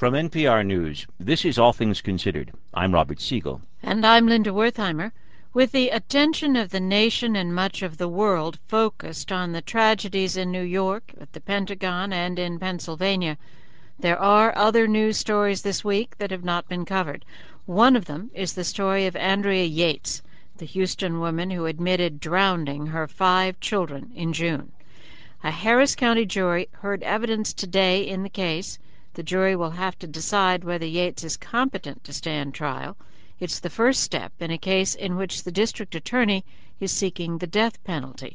From NPR News, this is All Things Considered. I'm Robert Siegel. And I'm Linda Wertheimer. With the attention of the nation and much of the world focused on the tragedies in New York, at the Pentagon, and in Pennsylvania, there are other news stories this week that have not been covered. One of them is the story of Andrea Yates, the Houston woman who admitted drowning her 5 children in June. A Harris County jury heard evidence today in the case. The jury will have to decide whether Yates is competent to stand trial. It's the first step in a case in which the district attorney is seeking the death penalty.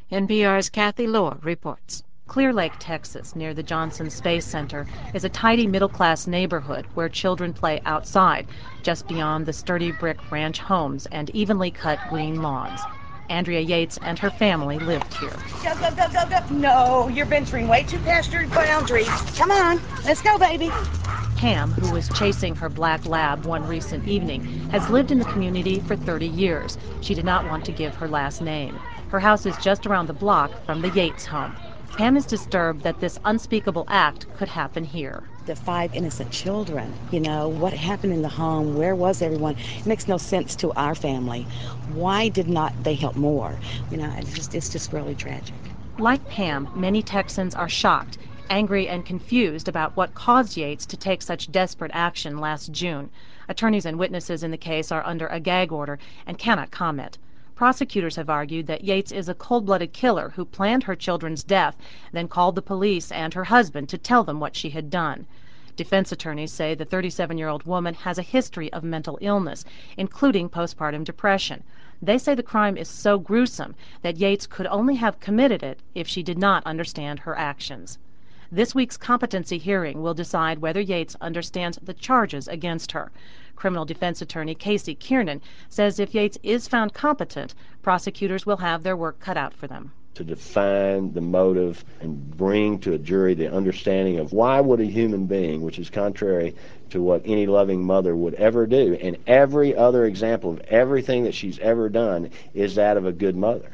NPR's Kathy Lohr reports. Clear Lake, Texas, near the Johnson Space Center, is a tidy middle-class neighborhood where children play outside, just beyond the sturdy brick ranch homes and evenly cut green lawns. Andrea Yates and her family lived here. Go, go, go, go, go. No, you're venturing way too past your boundaries. Come on, let's go, baby. Pam, who was chasing her black lab one recent evening, has lived in the community for 30 years. She did not want to give her last name. Her house is just around the block from the Yates home. Pam is disturbed that this unspeakable act could happen here. The 5 innocent children, what happened in the home? Where was everyone? It makes no sense to our family. Why did not they help more? It's just really tragic. Like Pam, many Texans are shocked, angry and confused about what caused Yates to take such desperate action last June. Attorneys and witnesses in the case are under a gag order and cannot comment. Prosecutors have argued that Yates is a cold-blooded killer who planned her children's death, then called the police and her husband to tell them what she had done. Defense attorneys say the 37-year-old woman has a history of mental illness, including postpartum depression. They say the crime is so gruesome that Yates could only have committed it if she did not understand her actions. This week's competency hearing will decide whether Yates understands the charges against her. Criminal defense attorney Casey Kiernan says if Yates is found competent, prosecutors will have their work cut out for them. To define the motive and bring to a jury the understanding of why would a human being, which is contrary to what any loving mother would ever do, and every other example of everything that she's ever done is that of a good mother,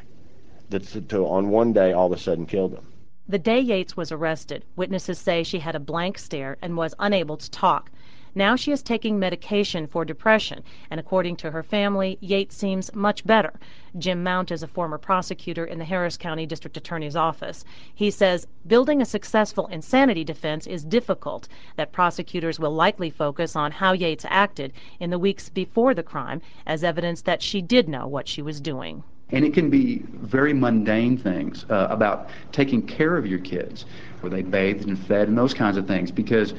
to on one day all of a sudden kill them. The day Yates was arrested, witnesses say she had a blank stare and was unable to talk. Now she is taking medication for depression, and according to her family, Yates seems much better. Jim Mount is a former prosecutor in the Harris County District Attorney's Office. He says building a successful insanity defense is difficult, that prosecutors will likely focus on how Yates acted in the weeks before the crime as evidence that she did know what she was doing. And it can be very mundane things about taking care of your kids, where they bathed and fed and those kinds of things, because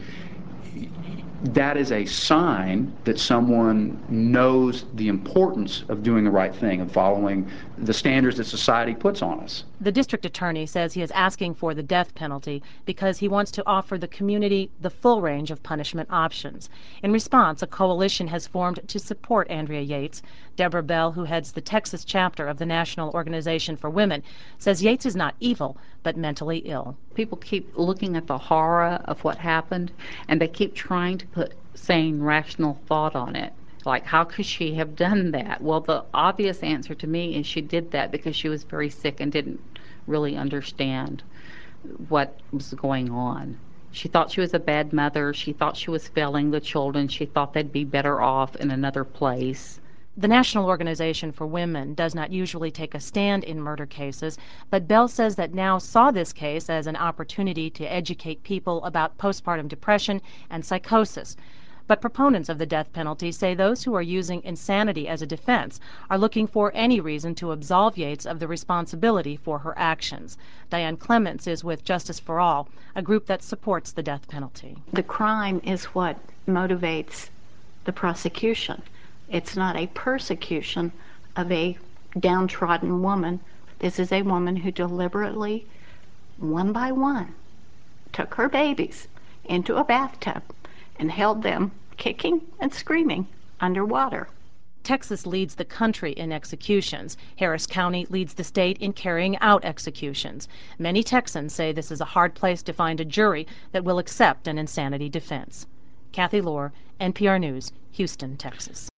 that is a sign that someone knows the importance of doing the right thing and following the standards that society puts on us. The district attorney says he is asking for the death penalty because he wants to offer the community the full range of punishment options. In response, a coalition has formed to support Andrea Yates. Deborah Bell, who heads the Texas chapter of the National Organization for Women, says Yates is not evil, but mentally ill. People keep looking at the horror of what happened, and they keep trying to put sane, rational thought on it. Like, how could she have done that? Well, the obvious answer to me is she did that because she was very sick and didn't really understand what was going on. She thought she was a bad mother. She thought she was failing the children. She thought they'd be better off in another place. The National Organization for Women does not usually take a stand in murder cases, but Bell says that now saw this case as an opportunity to educate people about postpartum depression and psychosis. But proponents of the death penalty say those who are using insanity as a defense are looking for any reason to absolve Yates of the responsibility for her actions. Diane Clements is with Justice for All, a group that supports the death penalty. The crime is what motivates the prosecution. It's not a persecution of a downtrodden woman. This is a woman who deliberately, one by one, took her babies into a bathtub and held them kicking and screaming underwater. Texas leads the country in executions. Harris County leads the state in carrying out executions. Many Texans say this is a hard place to find a jury that will accept an insanity defense. Kathy Lohr, NPR News, Houston, Texas.